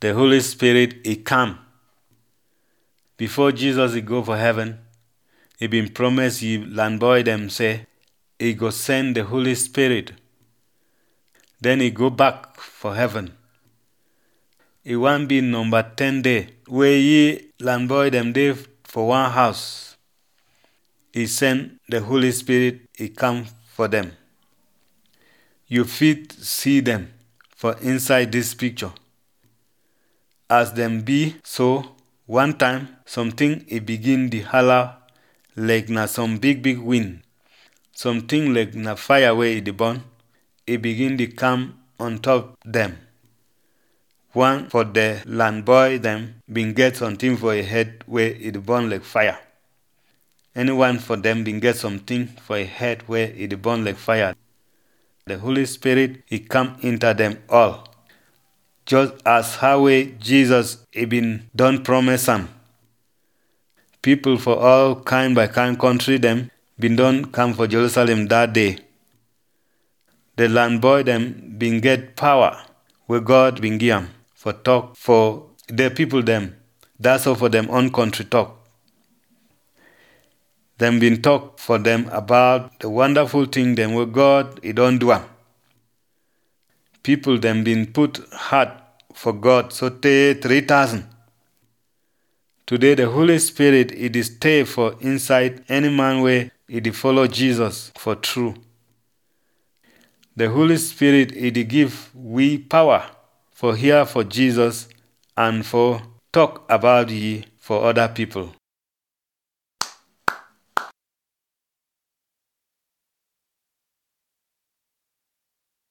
the Holy Spirit, He come. Before Jesus He go for heaven, He been promised He land boy them say, He go send the Holy Spirit. Then He go back for heaven. He want be number 10 day, where He land boy them dey for one house. He send the Holy Spirit, He come for them. You fit see them for inside this picture. As them be so, one time something it begin the holler like na some big wind. Something like na fire where it burn, it begin to come on top them. One for the land boy them been get something for a head where it burn like fire. Anyone for them been get something for a head where it burn like fire. The Holy Spirit He come into them all. Just as how Jesus He been done promise Him. People for all kind by kind country them been done come for Jerusalem that day. The land boy them been get power where God been give 'em for talk for the people them. That's all for them own country talk. Them been talk for them about the wonderful thing them where God He don't do 'em. People them been put heart for God so they 3,000. Today the Holy Spirit it is stay for inside any man where it follow Jesus for true. The Holy Spirit it give we power for hear for Jesus and for talk about ye for other people.